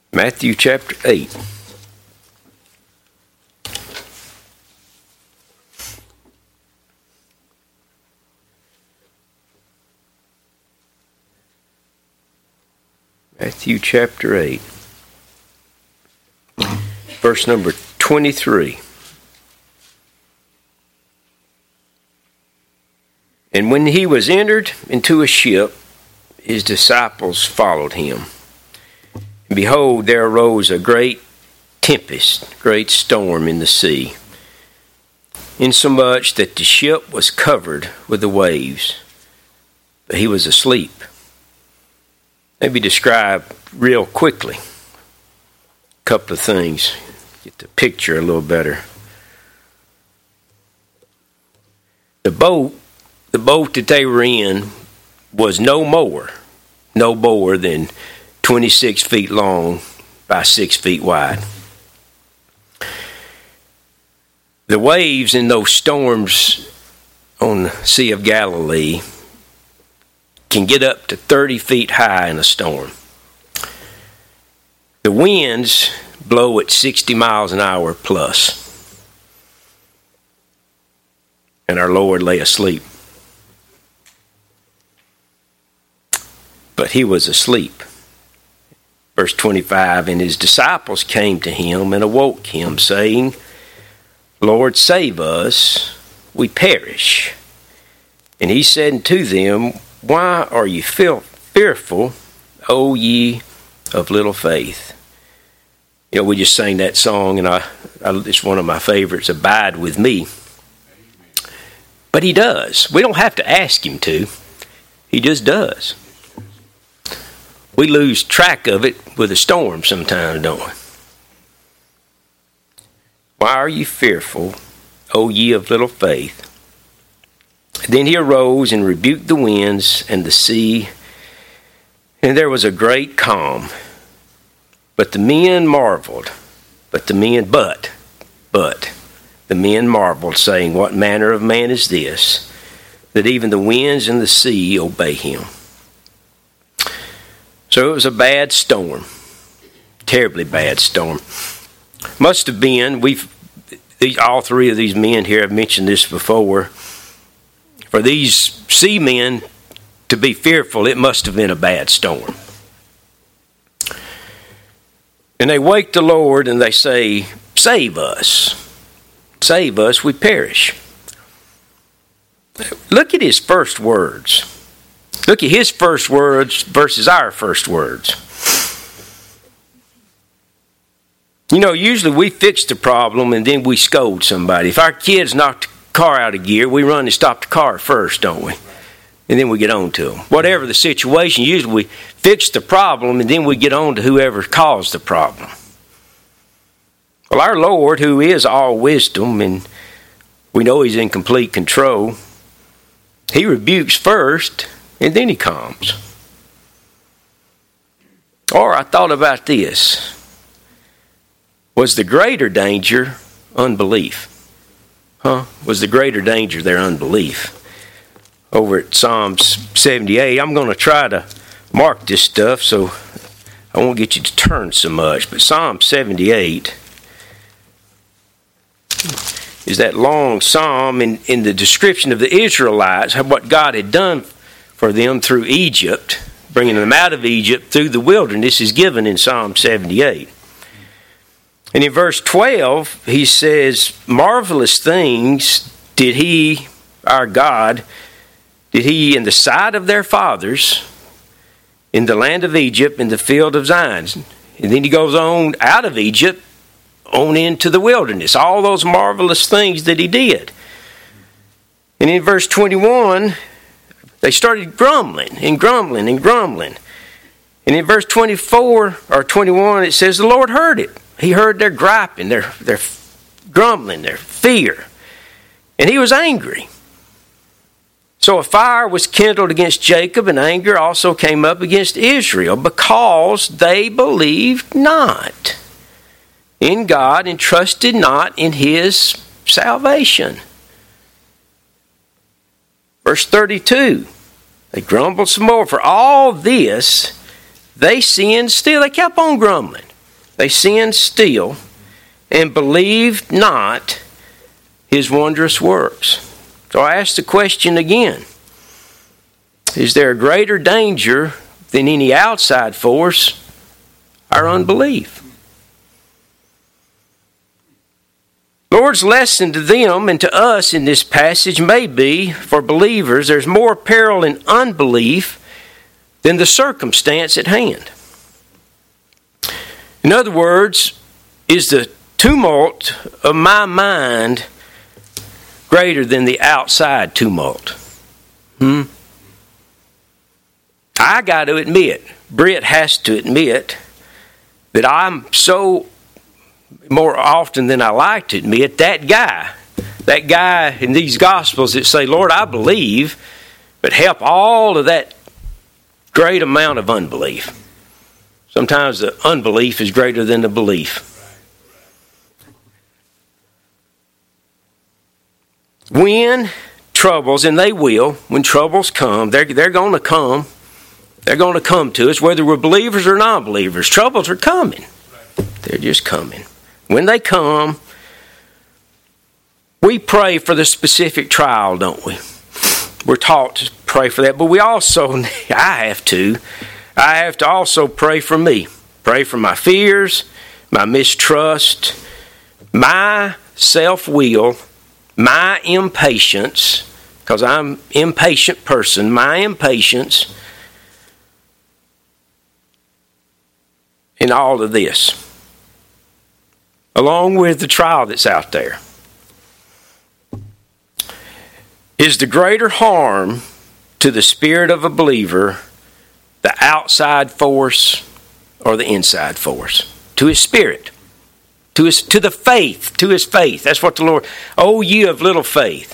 Matthew chapter 8. Matthew chapter 8. Verse number 23. And when he was entered into a ship, his disciples followed him. And behold, there arose a great tempest, great storm in the sea, insomuch that the ship was covered with the waves, but he was asleep. Maybe describe real quickly a couple of things, get the picture a little better. The boat that they were in was no more than 26 feet long by 6 feet wide. The waves in those storms on the Sea of Galilee can get up to 30 feet high in a storm. The winds blow at 60 miles an hour plus. And our Lord lay asleep. But he was asleep. Verse 25, and his disciples came to him and awoke him, saying, Lord, save us, we perish. And he said unto them, why are ye fearful, O ye of little faith? You know, we just sang that song, and it's one of my favorites, Abide With Me. But he does. We don't have to ask him to. He just does. We lose track of it with a storm sometimes, don't we? Why are ye fearful, O ye of little faith? Then he arose and rebuked the winds and the sea, and there was a great calm. But the men marveled. The men marveled, saying, what manner of man is this, that even the winds and the sea obey him? So it was a bad storm, terribly bad storm. Must have been, all three of these men here, I've mentioned this before, for these seamen to be fearful, it must have been a bad storm. And they wake the Lord and they say, save us, we perish. Look at his first words. Look at his first words versus our first words. You know, usually we fix the problem and then we scold somebody. If our kids knock the car out of gear, we run and stop the car first, don't we? And then we get on to them. Whatever the situation, usually we fix the problem and then we get on to whoever caused the problem. Well, our Lord, who is all wisdom, and we know he's in complete control, he rebukes first and then he calms. Or I thought about this. Was the greater danger unbelief? Was the greater danger their unbelief? Over at Psalms 78, I'm going to try to mark this stuff so I won't get you to turn so much. But Psalm 78 is that long psalm in the description of the Israelites, what God had done for them through Egypt, bringing them out of Egypt through the wilderness, is given in Psalm 78. And in verse 12, he says, marvelous things did he, our God, did he in the sight of their fathers, in the land of Egypt, in the field of Zion. And then he goes on out of Egypt, on into the wilderness. All those marvelous things that he did. And in verse 21, they started grumbling. And in verse 24 or 21, it says the Lord heard it. He heard their griping, their grumbling, their fear. And he was angry. So a fire was kindled against Jacob, and anger also came up against Israel, because they believed not in God and trusted not in his salvation. Verse 32, they grumbled some more. For all this, they sinned still. They kept on grumbling. They sinned still and believed not his wondrous works. So I ask the question again. Is there a greater danger than any outside force? Our unbelief. Lord's lesson to them and to us in this passage may be, for believers, there's more peril in unbelief than the circumstance at hand. In other words, is the tumult of my mind greater than the outside tumult? I got to admit, Britt has to admit, that I'm so, more often than I like to admit, that guy in these Gospels that say, Lord, I believe, but help all of that great amount of unbelief. Sometimes the unbelief is greater than the belief. When troubles, and they will, when troubles come, they're going to come. They're going to come to us, whether we're believers or non-believers. Troubles are coming. They're just coming. When they come, we pray for the specific trial, don't we? We're taught to pray for that, but we also, I have to also pray for me. Pray for my fears, my mistrust, my self-will, my impatience, because I'm an impatient person, my impatience, in all of this, along with the trial that's out there. Is the greater harm to the spirit of a believer the outside force or the inside force? To his spirit, to the faith, to his faith. That's what the Lord, oh, ye of little faith.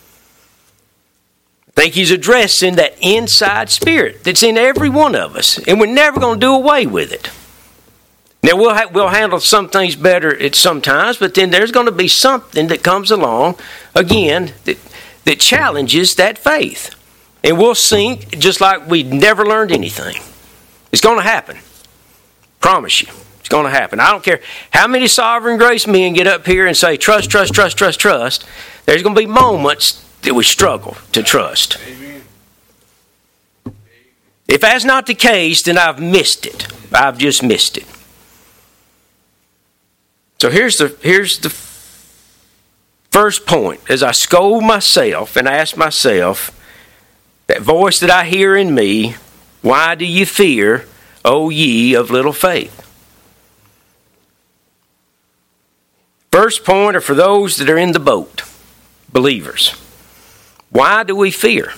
I think he's addressing that inside spirit that's in every one of us, and we're never going to do away with it. Now, we'll handle some things better at some times, but then there's going to be something that comes along, again, that challenges that faith. And we'll sink just like we never learned anything. It's going to happen. Promise you. It's going to happen. I don't care how many sovereign grace men get up here and say, trust, trust, trust, trust, trust. There's going to be moments that we struggle to trust. Amen. If that's not the case, then I've missed it. I've just missed it. So here's the first point. As I scold myself and ask myself, that voice that I hear in me, why do you fear, O ye of little faith? First point are for those that are in the boat, believers. Why do we fear?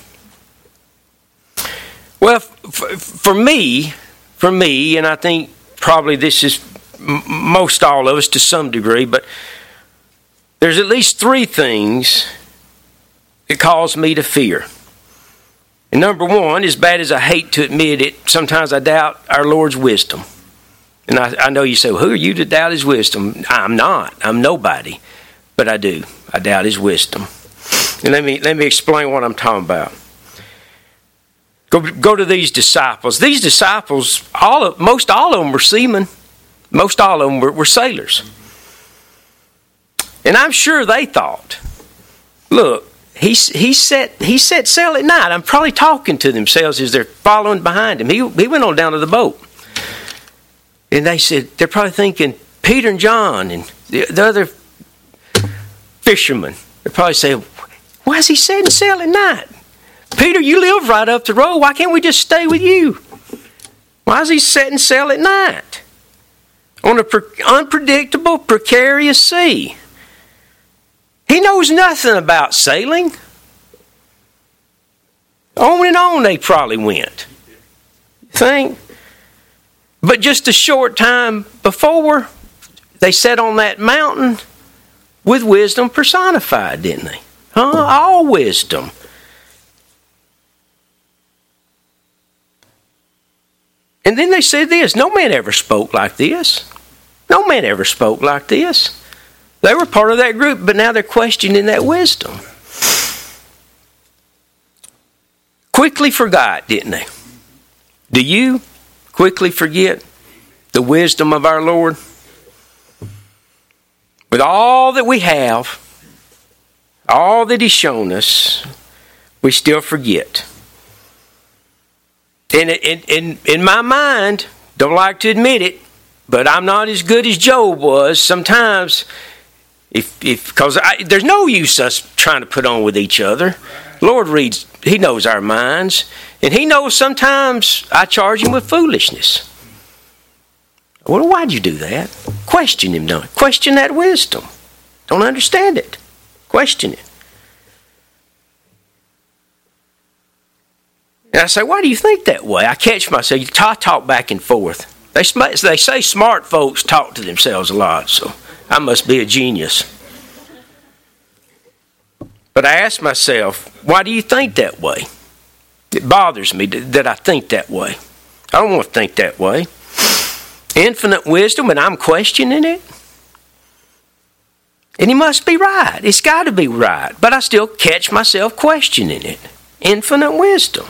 Well, for me, and I think probably this is most all of us to some degree, but there's at least three things that cause me to fear. And number one, as bad as I hate to admit it, sometimes I doubt our Lord's wisdom. And I know you say, well, who are you to doubt his wisdom? I'm not. I'm nobody. But I do. I doubt his wisdom. And let me explain what I'm talking about. Go to these disciples. These disciples, most all of them were seamen. Most all of them were sailors. And I'm sure they thought, look, he set sail at night. I'm probably talking to themselves as they're following behind him. He went on down to the boat. And they said, they're probably thinking, Peter and John and the other fishermen, they're probably saying, why is he setting sail at night? Peter, you live right up the road. Why can't we just stay with you? Why is he setting sail at night? On an unpredictable, precarious sea. He knows nothing about sailing. On and on they probably went. Think? But just a short time before, they sat on that mountain with wisdom personified, didn't they? All wisdom. And then they said this, no man ever spoke like this. No man ever spoke like this. They were part of that group, but now they're questioning that wisdom. Quickly forgot, didn't they? Do you quickly forget the wisdom of our Lord? with all that we have, all that He's shown us, we still forget. And in my mind, don't like to admit it, but I'm not as good as Job was. Sometimes, because there's no use us trying to put on with each other. The Lord reads, He knows our minds, and He knows sometimes I charge Him with foolishness. Well, why'd you do that? Question Him, don't question that wisdom. Don't understand it. Question it. And I say, why do you think that way? I catch myself. I talk back and forth. They say smart folks talk to themselves a lot, so I must be a genius. But I ask myself, why do you think that way? It bothers me that I think that way. I don't want to think that way. Infinite wisdom, and I'm questioning it? And He must be right. It's got to be right. But I still catch myself questioning it. Infinite wisdom.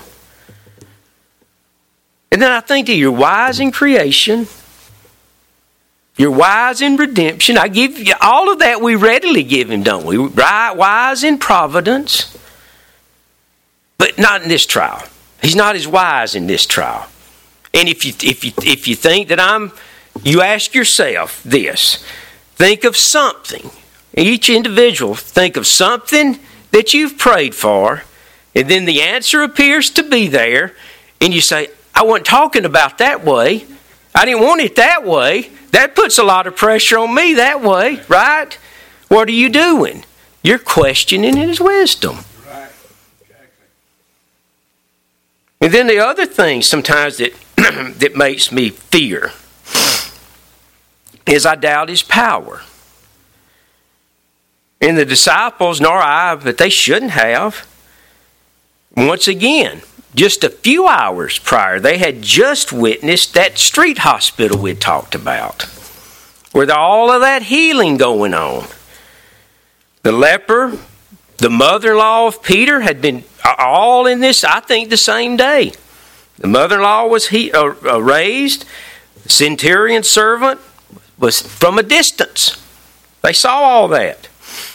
And then I think that you're wise in creation. You're wise in redemption. I give you all of that. We readily give Him, don't we? Right, wise in providence. But not in this trial. He's not as wise in this trial. And if you think that you ask yourself this. Think of something. Each individual, think of something that you've prayed for. And then the answer appears to be there. And you say, I wasn't talking about that way. I didn't want it that way. That puts a lot of pressure on me that way, right? What are you doing? You're questioning His wisdom. Right, exactly. And then the other thing sometimes that that makes me fear is I doubt His power. And the disciples, nor I, but they shouldn't have. Once again, just a few hours prior, they had just witnessed that street hospital we talked about, with all of that healing going on. The leper, the mother-in-law of Peter had been all in this, I think, the same day. The mother-in-law was raised. The centurion servant was from a distance. They saw all that.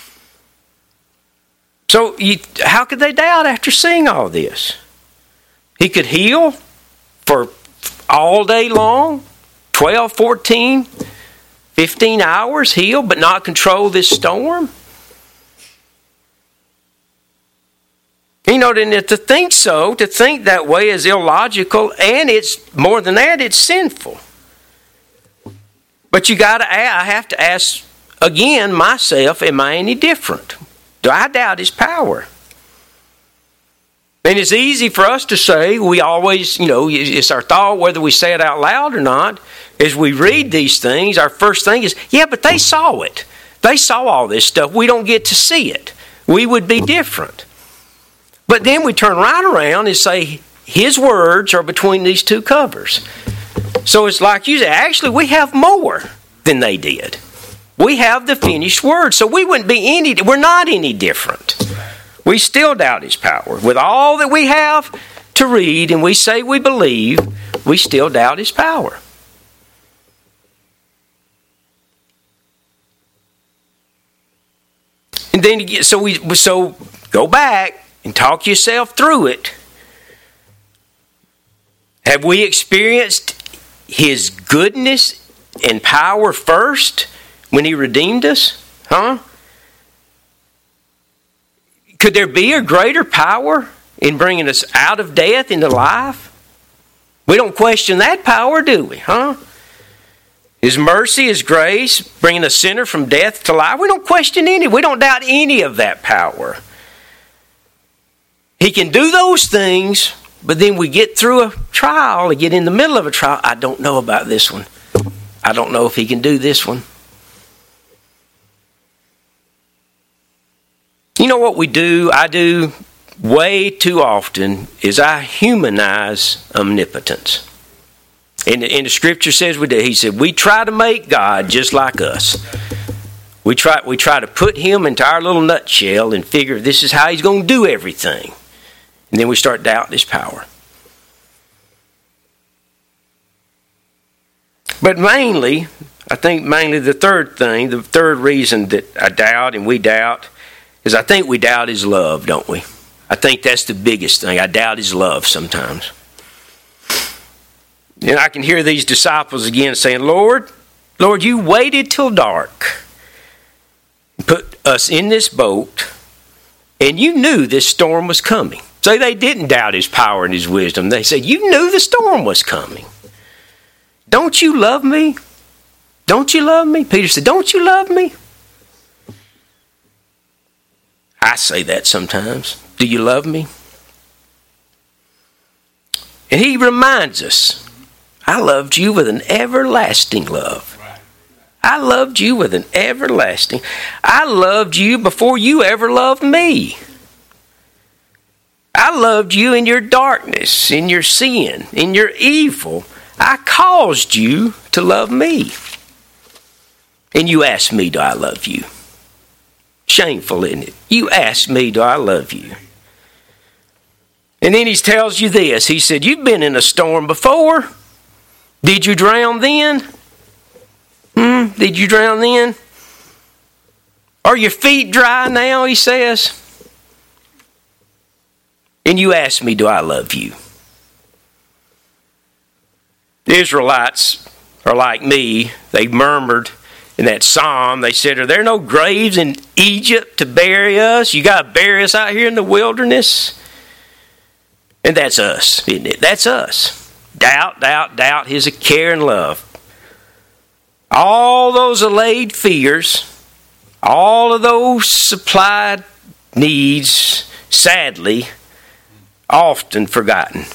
So how could they doubt after seeing all this? He could heal for all day long, 12, 14, 15 hours heal, but not control this storm. You know, to think that way is illogical, and it's more than that, it's sinful. But I have to ask again myself, am I any different? Do I doubt His power? And it's easy for us to say, we always, it's our thought, whether we say it out loud or not, as we read these things, our first thing is, yeah, but they saw it. They saw all this stuff. We don't get to see it. We would be different. But then we turn right around and say, His words are between these two covers. So it's like you say, actually, we have more than they did. We have the finished word. So we're not any different. We still doubt His power. With all that we have to read and we say we believe, we still doubt His power. And then so go back and talk yourself through it. Have we experienced His goodness and power first when He redeemed us? Huh? Could there be a greater power in bringing us out of death into life? We don't question that power, do we? Huh? His mercy, His grace, bringing a sinner from death to life. We don't question any. We don't doubt any of that power. He can do those things, but then we get through a trial, we get in the middle of a trial. I don't know about this one. I don't know if He can do this one. You know what I do way too often, is I humanize omnipotence. And the Scripture says we do. He said, we try to make God just like us. We try to put Him into our little nutshell and figure this is how He's going to do everything. And then we start doubting His power. But mainly, I think the third reason that I doubt and we doubt, is I think we doubt His love, don't we? I think that's the biggest thing. I doubt His love sometimes. And I can hear these disciples again saying, Lord, you waited till dark, put us in this boat, and you knew this storm was coming. So they didn't doubt His power and His wisdom. They said, you knew the storm was coming. Don't you love me? Don't you love me? Peter said, don't you love me? I say that sometimes. Do you love me? And He reminds us, I loved you with an everlasting love. I loved you with an everlasting. I loved you before you ever loved me. I loved you in your darkness, in your sin, in your evil. I caused you to love me. And you ask me, do I love you? Shameful, isn't it? You ask me, do I love you? And then He tells you this. He said, you've been in a storm before. Did you drown then? Did you drown then? Are your feet dry now, He says? And you ask me, do I love you? The Israelites are like me. They murmured in that psalm. They said, are there no graves in Egypt to bury us? You got to bury us out here in the wilderness? And that's us, isn't it? That's us. Doubt His care and love. All those allayed fears, all of those supplied needs, sadly, often forgotten.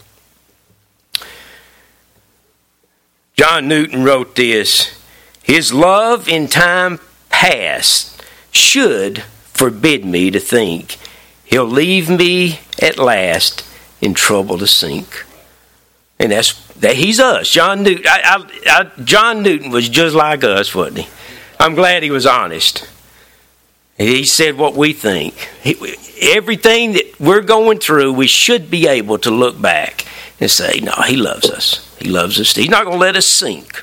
John Newton wrote this, His love in time past should forbid me to think He'll leave me at last in trouble to sink. And He's us, John Newton. John Newton was just like us, wasn't he? I'm glad he was honest. He said what we think. Everything that we're going through, we should be able to look back and say, no, He loves us. He loves us. He's not going to let us sink.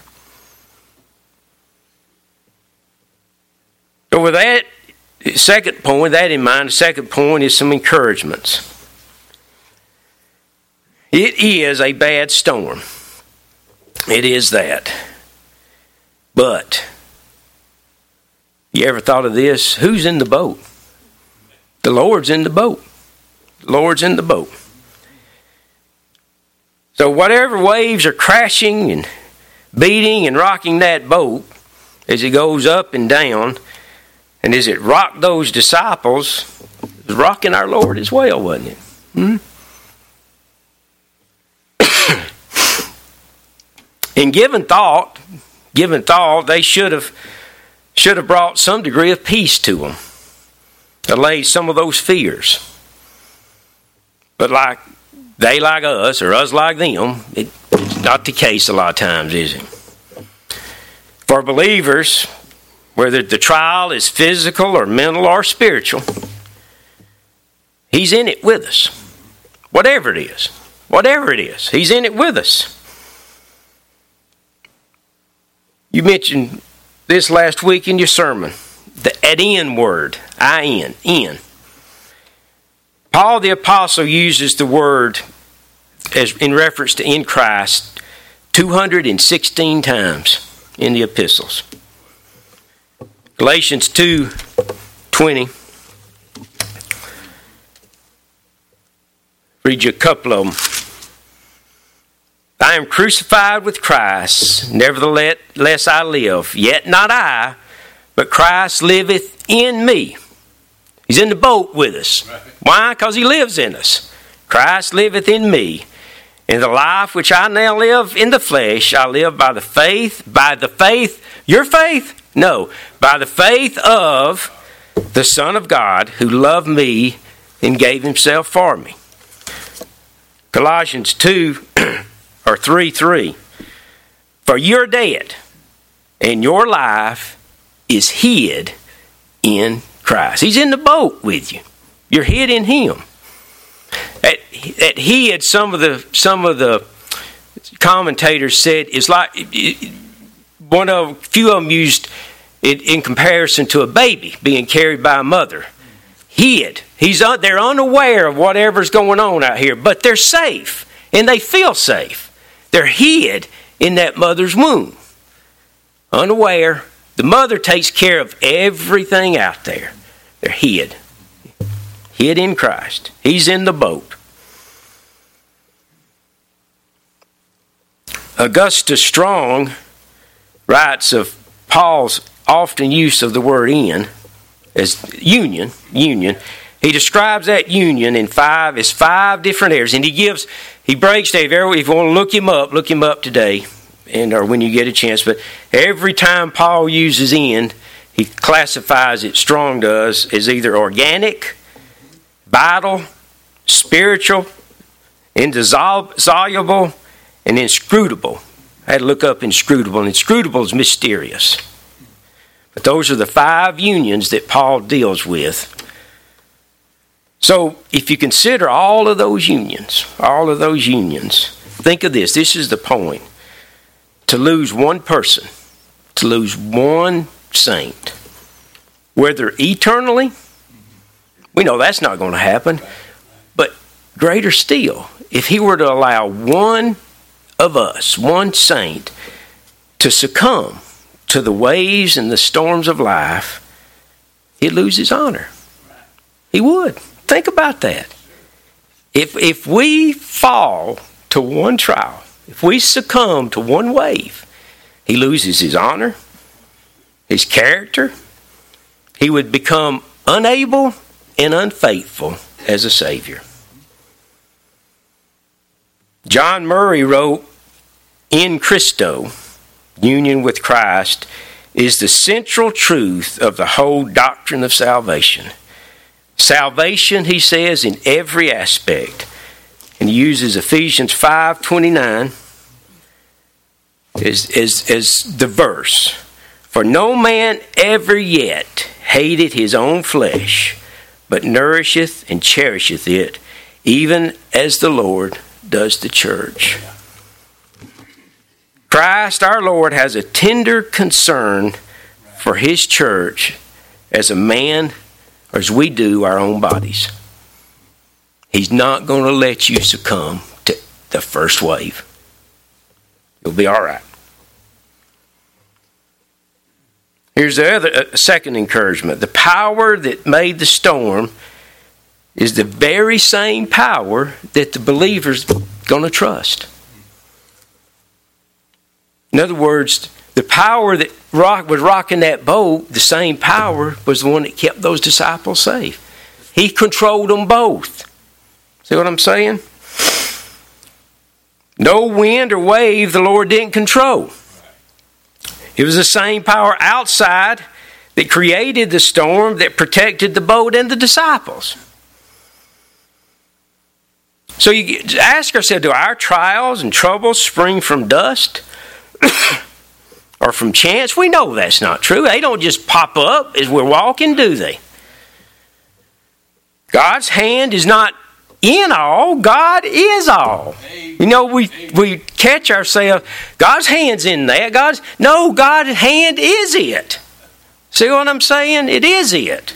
So with that second point, that in mind, the second point is some encouragements. It is a bad storm. It is that. But, you ever thought of this? Who's in the boat? The Lord's in the boat. The Lord's in the boat. So whatever waves are crashing and beating and rocking that boat as it goes up and down, and as it rocked those disciples, it was rocking our Lord as well, wasn't it? And given thought, they should have brought some degree of peace to them, allayed some of those fears. But like us, or us like them, it's not the case a lot of times, is it? For believers, whether the trial is physical or mental or spiritual, He's in it with us. Whatever it is, He's in it with us. You mentioned this last week in your sermon, the in word, in. Paul the Apostle uses the word as in reference to in Christ 216 times in the epistles. Galatians 2:20. Read you a couple of them. I am crucified with Christ, nevertheless I live, yet not I, but Christ liveth in me. He's in the boat with us. Why? Because He lives in us. Christ liveth in me. In the life which I now live in the flesh, I live by the faith, your faith? No, by the faith of the Son of God who loved me and gave Himself for me. Colossians 3:3. For you're dead, and your life is hid in Christ. He's in the boat with you. You're hid in Him. That hid, some of the commentators said, is like few of them used it in comparison to a baby being carried by a mother. Hid. They're unaware of whatever's going on out here, but they're safe and they feel safe. They're hid in that mother's womb. Unaware. The mother takes care of everything out there. They're hid. Hid in Christ. He's in the boat. Augustus Strong writes of Paul's often use of the word in as union. He describes that union in five different areas, and he breaks down. If you want to look him up today, or when you get a chance. But every time Paul uses in, he classifies it, Strong does, as either organic, vital, spiritual, indissoluble, and inscrutable. I had to look up inscrutable, and inscrutable is mysterious. But those are the 5 unions that Paul deals with. So if you consider all of those unions, think of this. This is the point. To lose one person, to lose one saint, whether eternally, we know that's not going to happen, but greater still, if he were to allow one of us, one saint, to succumb to the waves and the storms of life, he'd lose his honor. He would. Think about that. If we fall to one trial, if we succumb to one wave, he loses his honor, his character. He would become unable and unfaithful as a Savior. John Murray wrote, "In Christo, union with Christ, is the central truth of the whole doctrine of salvation. Salvation," he says, "in every aspect." And he uses Ephesians 5:29 as the verse. "For no man ever yet hated his own flesh, but nourisheth and cherisheth it, even as the Lord does the church." Christ, our Lord, has a tender concern for his church as a man, or as we do our own bodies. He's not going to let you succumb to the first wave. You'll be all right. Here's the second encouragement. The power that made the storm is the very same power that the believer's going to trust. In other words, the power that was rocking that boat, the same power, was the one that kept those disciples safe. He controlled them both. See what I'm saying? No wind or wave the Lord didn't control. It was the same power outside that created the storm that protected the boat and the disciples. So you ask ourselves, do our trials and troubles spring from dust or from chance? We know that's not true. They don't just pop up as we're walking, do they? God's hand is not in all. God is all. You know, we catch ourselves, God's hand's in that. God's hand is it. See what I'm saying? It is it.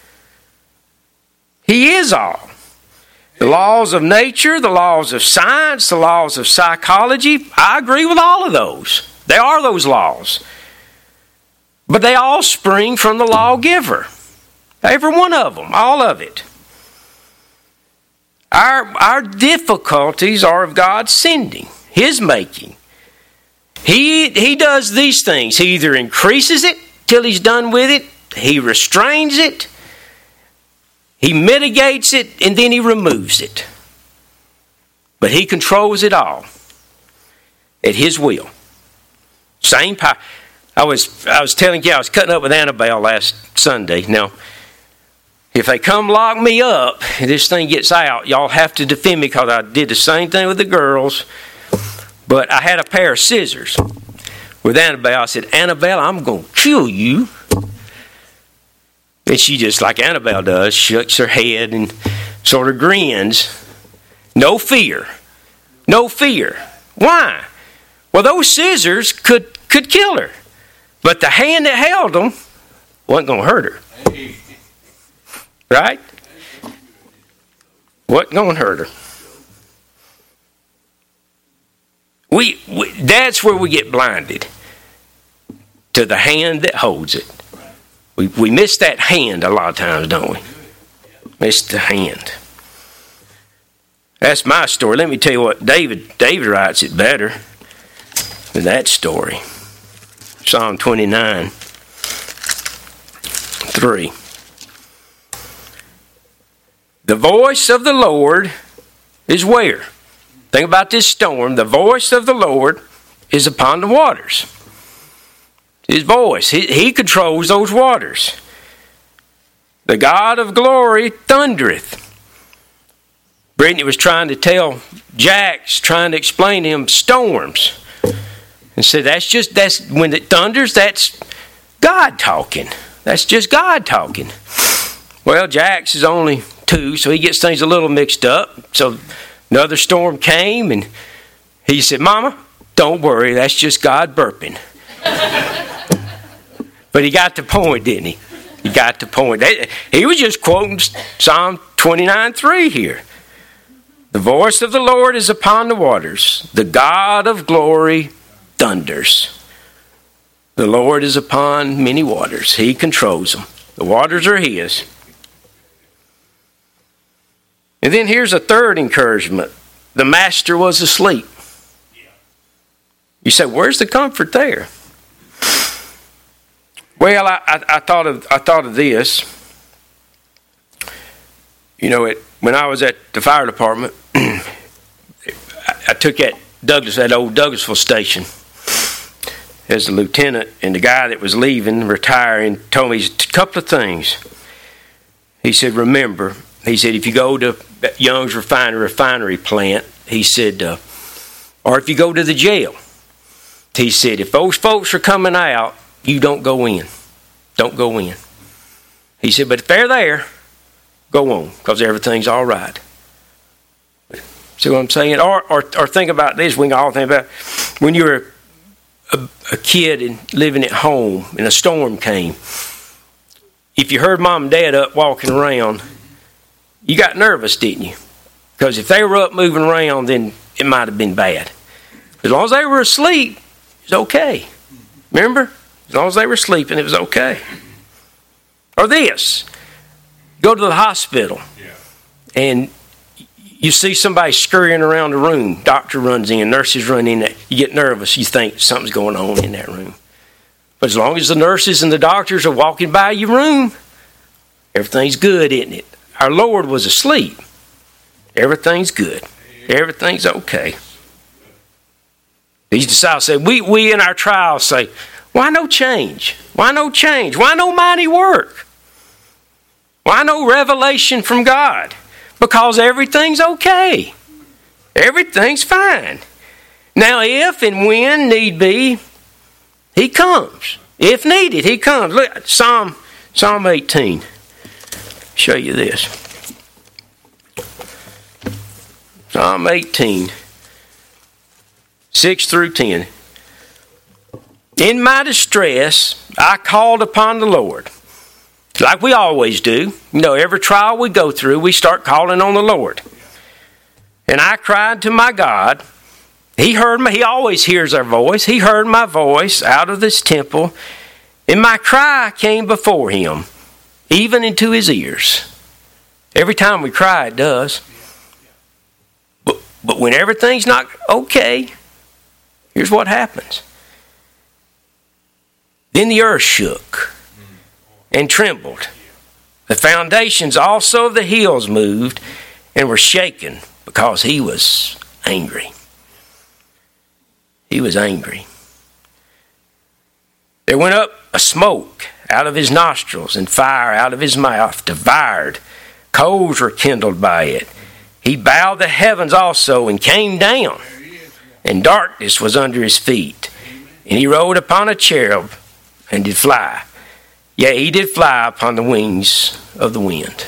He is all. The laws of nature, the laws of science, the laws of psychology, I agree with all of those. They are those laws. But they all spring from the lawgiver. Every one of them, all of it. Our difficulties are of God's sending, his making. He does these things. He either increases it till he's done with it, he restrains it, he mitigates it, and then he removes it. But he controls it all at his will. Same power. I was telling you, I was cutting up with Annabelle last Sunday. Now, if they come lock me up and this thing gets out, y'all have to defend me because I did the same thing with the girls. But I had a pair of scissors with Annabelle. I said, "Annabelle, I'm going to kill you." And she just, like Annabelle does, shakes her head and sort of grins. No fear. No fear. Why? Well, those scissors could could kill her. But the hand that held them wasn't going to hurt her. Right? Wasn't going to hurt her. That's where we get blinded. To the hand that holds it. We miss that hand a lot of times, don't we? Miss the hand. That's my story. Let me tell you what, David writes it better than that story. Psalm 29, 3. The voice of the Lord is where? Think about this storm. The voice of the Lord is upon the waters. His voice. He controls those waters. The God of glory thundereth. Brittany was trying to tell Jax, trying to explain to him storms. And said, that's when it thunders, that's God talking. That's just God talking. Well, Jax is only 2, so he gets things a little mixed up. So another storm came, and he said, Mama, don't worry, that's just God burping. But he got the point, didn't he? He got the point. He was just quoting Psalm 29:3 here. The voice of the Lord is upon the waters. The God of glory thunders. The Lord is upon many waters. He controls them. The waters are His. And then here's a third encouragement. The master was asleep. You say, where's the comfort there? Well, I thought of this. You know, when I was at the fire department, I took that old Douglasville station as a lieutenant, and the guy that was leaving, retiring, told me a couple of things. He said, remember, he said, if you go to Young's refinery plant, he said, or if you go to the jail, he said, if those folks are coming out, you don't go in. Don't go in. He said, but if they're there, go on, because everything's all right. See what I'm saying? Or think about this. We can all think about when you were a kid and living at home and a storm came. If you heard Mom and Dad up walking around, you got nervous, didn't you? Because if they were up moving around, then it might have been bad. As long as they were asleep, it was okay. Remember? As long as they were sleeping, it was okay. Or this. Go to the hospital, and you see somebody scurrying around the room. Doctor runs in, nurses run in. You get nervous. You think something's going on in that room. But as long as the nurses and the doctors are walking by your room, everything's good, isn't it? Our Lord was asleep. Everything's good. Everything's okay. These disciples said, we in our trials say, why no change? Why no change? Why no mighty work? Why no revelation from God? Because everything's okay. Everything's fine. Now, if and when need be, He comes. If needed, He comes. Look, Psalm 18. Show you this. Psalm 18, 6 through 10. In my distress, I called upon the Lord. Like we always do. You know, every trial we go through, we start calling on the Lord. And I cried to my God. He heard me. He always hears our voice. He heard my voice out of this temple. And my cry came before Him, even into His ears. Every time we cry, it does. But when everything's not okay, here's what happens. Then the earth shook and trembled. The foundations also of the hills moved and were shaken because He was angry. He was angry. There went up a smoke out of His nostrils and fire out of His mouth devoured. Coals were kindled by it. He bowed the heavens also and came down, and darkness was under His feet. And He rode upon a cherub and did fly. Yea, He did fly upon the wings of the wind.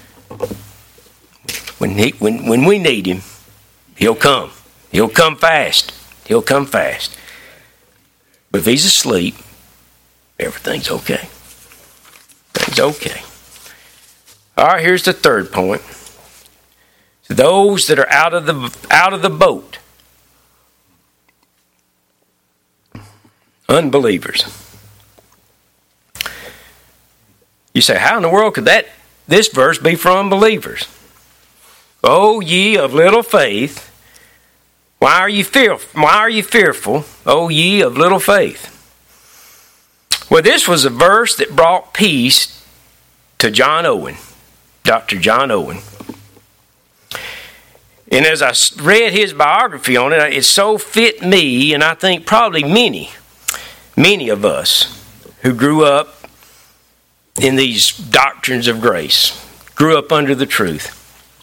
When we need Him, He'll come. He'll come fast. He'll come fast. But if he's asleep, everything's okay. Everything's okay. All right, here's the third point. Those that are out of the boat. Unbelievers. You say, how in the world could this verse be for unbelievers? O ye of little faith, why are you fearful, O ye of little faith? Well, this was a verse that brought peace to John Owen, Dr. John Owen. And as I read his biography on it, it so fit me, and I think probably many of us who grew up in these doctrines of grace, grew up under the truth.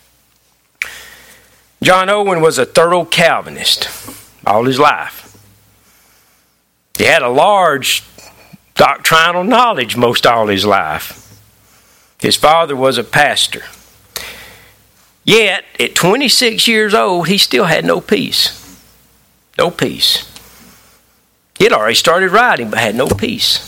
John Owen was a thorough Calvinist all his life. He had a large doctrinal knowledge most all his life. His father was a pastor. Yet, at 26 years old, he still had no peace. No peace. He had already started writing, but had no peace.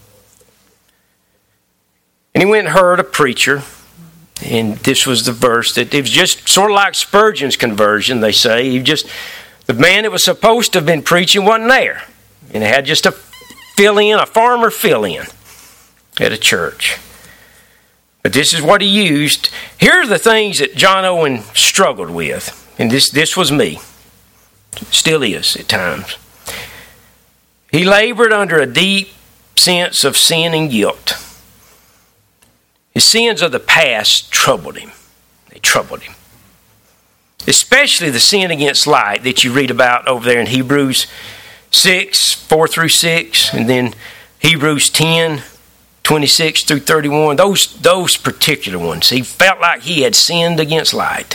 And he went and heard a preacher, and this was the verse that it was just sort of like Spurgeon's conversion, they say. The man that was supposed to have been preaching wasn't there. And they had just a farmer fill-in at a church. But this is what he used. Here are the things that John Owen struggled with. And this was me. Still is at times. He labored under a deep sense of sin and guilt. His sins of the past troubled him. They troubled him. Especially the sin against light that you read about over there in Hebrews 6, 4 through 6, and then Hebrews 10, 26 through 31. Those particular ones. He felt like he had sinned against light.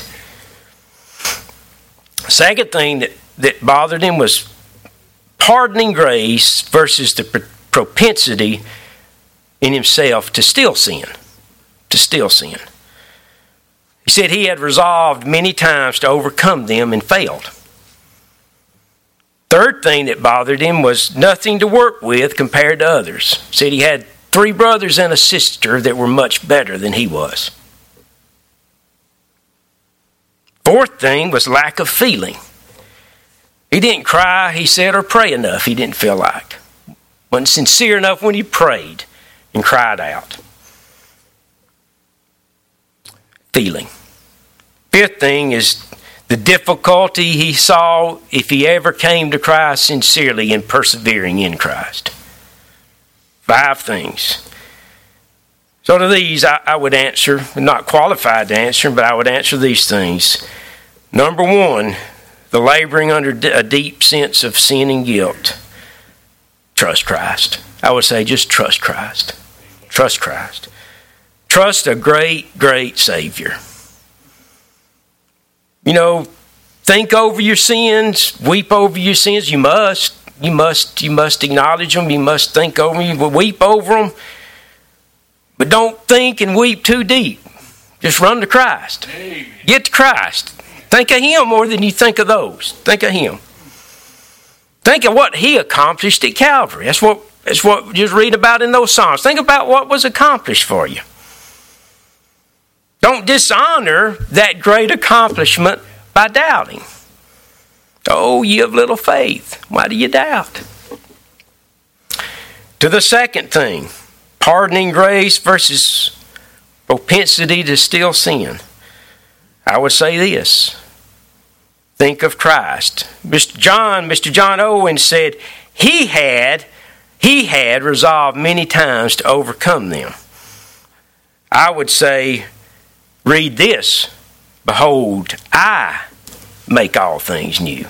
Second thing that bothered him was pardoning grace versus the propensity in himself to still sin. To still sin. He said he had resolved many times to overcome them and failed. Third thing that bothered him was nothing to work with compared to others. He said he had 3 brothers and a sister that were much better than he was. Fourth thing was lack of feeling. He didn't cry, he said, or pray enough, he didn't feel like. Wasn't sincere enough when he prayed and cried out. Feeling. Fifth thing is the difficulty he saw if he ever came to Christ sincerely and persevering in Christ. 5 things. So to these I would answer, not qualified to answer, but I would answer these things. Number 1, the laboring under a deep sense of sin and guilt. Trust Christ. I would say just trust Christ. Trust Christ. Trust a great, great Savior. You know, think over your sins, weep over your sins. You must acknowledge them. You must think over them. You weep over them. But don't think and weep too deep. Just run to Christ. Amen. Get to Christ. Think of Him more than you think of those. Think of Him. Think of what He accomplished at Calvary. That's what we just read about in those Psalms. Think about what was accomplished for you. Don't dishonor that great accomplishment by doubting. Oh, ye of little faith, why do you doubt? To the second thing, pardoning grace versus propensity to still sin. I would say this. Think of Christ. Mr. John Owen said he had resolved many times to overcome them. I would say, read this. Behold, I make all things new.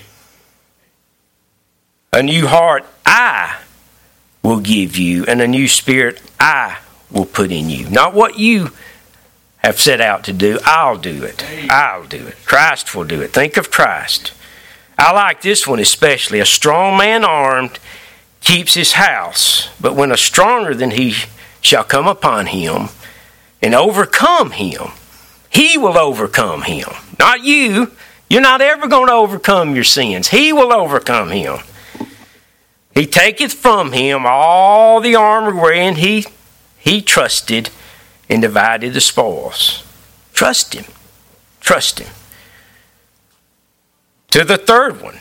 A new heart I will give you, and a new spirit I will put in you. Not what you have set out to do. I'll do it. I'll do it. Christ will do it. Think of Christ. I like this one especially. A strong man armed keeps his house, but when a stronger than he shall come upon him and overcome him, he will overcome him. Not you. You're not ever going to overcome your sins. He will overcome him. He taketh from him all the armor wherein he trusted, and divided the spoils. Trust him. Trust him. To the third one,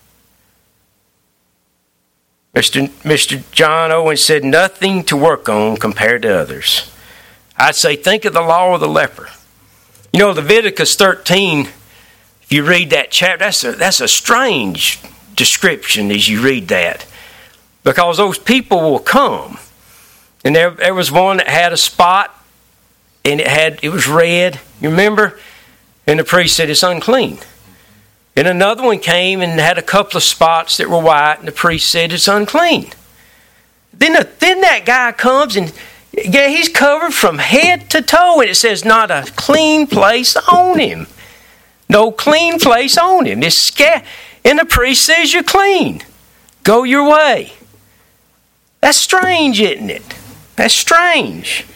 Mr. John Owen said, nothing to work on compared to others. I'd say, think of the law of the leper. You know, Leviticus 13, if you read that chapter, that's a strange description as you read that. Because those people will come. And there was one that had a spot, and it was red. You remember? And the priest said, it's unclean. And another one came and had a couple of spots that were white, and the priest said, it's unclean. Then that guy comes, and he's covered from head to toe, and it says, not a clean place on him. No clean place on him. And the priest says, you're clean. Go your way. That's strange, isn't it? That's strange.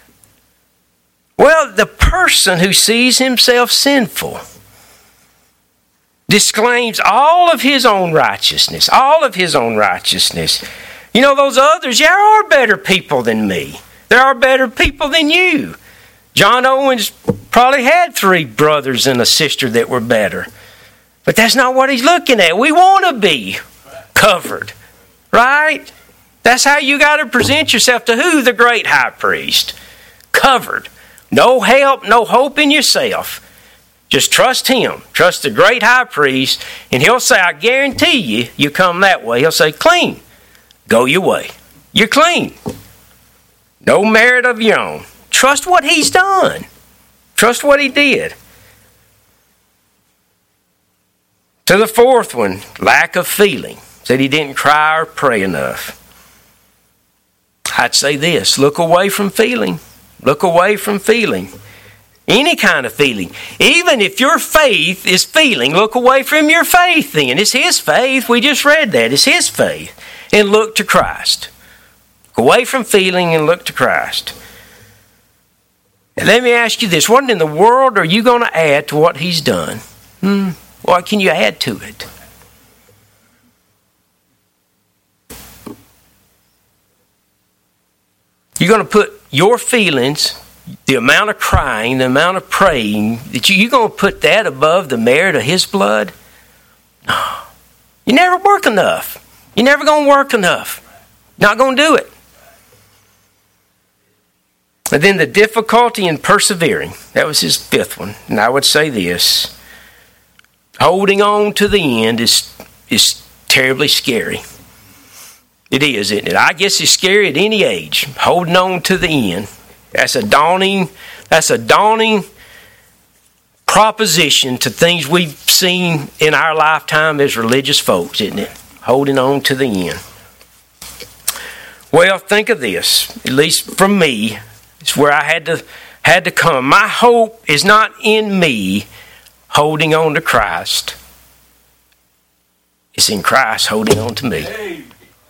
Well, the person who sees himself sinful disclaims all of his own righteousness. All of his own righteousness. You know, those others, there are better people than me. There are better people than you. John Owens probably had 3 brothers and a sister that were better. But that's not what he's looking at. We want to be covered. Right? That's how you got to present yourself to who? The great high priest. Covered. No help, no hope in yourself. Just trust him. Trust the great high priest. And he'll say, I guarantee you come that way. He'll say, clean. Go your way. You're clean. No merit of your own. Trust what he's done. Trust what he did. To the fourth one, lack of feeling. Said he didn't cry or pray enough. I'd say this, look away from feeling. Look away from feeling. Any kind of feeling. Even if your faith is feeling, look away from your faith then. It's his faith. We just read that. It's his faith. And look to Christ. Look away from feeling and look to Christ. And let me ask you this. What in the world are you going to add to what he's done? What can you add to it? You're going to put your feelings, the amount of crying, the amount of praying, that you're going to put that above the merit of his blood? No. You never work enough. You're never going to work enough. Not going to do it. And then the difficulty in persevering. That was his fifth one. And I would say this. Holding on to the end is terribly scary. It is, isn't it? I guess it's scary at any age. Holding on to the end. That's a daunting proposition to things we've seen in our lifetime as religious folks, isn't it? Holding on to the end. Well, think of this. At least from me, it's where I had to come. My hope is not in me holding on to Christ. It's in Christ holding on to me.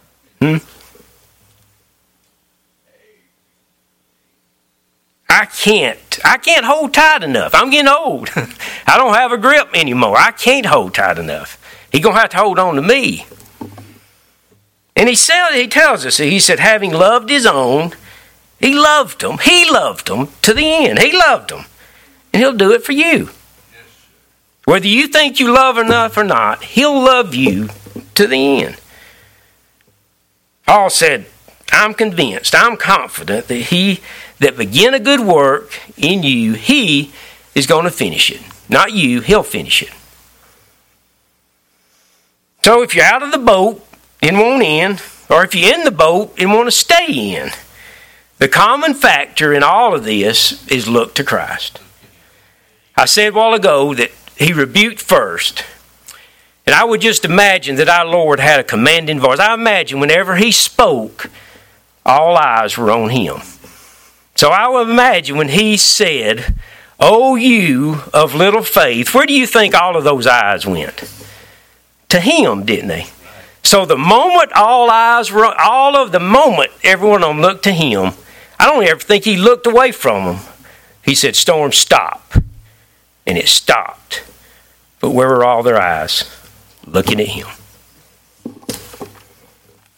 I can't hold tight enough. I'm getting old. I don't have a grip anymore. I can't hold tight enough. He's going to have to hold on to me. And he tells us, he said, having loved his own, he loved them. He loved them to the end. He loved them. And he'll do it for you. Whether you think you love enough or not, he'll love you to the end. Paul said, I'm convinced, I'm confident that he that began a good work in you, he is going to finish it. Not you, he'll finish it. So if you're out of the boat and won't in, or if you're in the boat and want to stay in, the common factor in all of this is look to Christ. I said a while ago that he rebuked first. And I would just imagine that our Lord had a commanding voice. I imagine whenever he spoke, all eyes were on him. So I would imagine when he said, "O you of little faith," where do you think all of those eyes went? To him, didn't they? So the moment everyone of them looked to him, I don't ever think he looked away from them. He said, "Storm, stop." And it stopped. But where were all their eyes? Looking at him.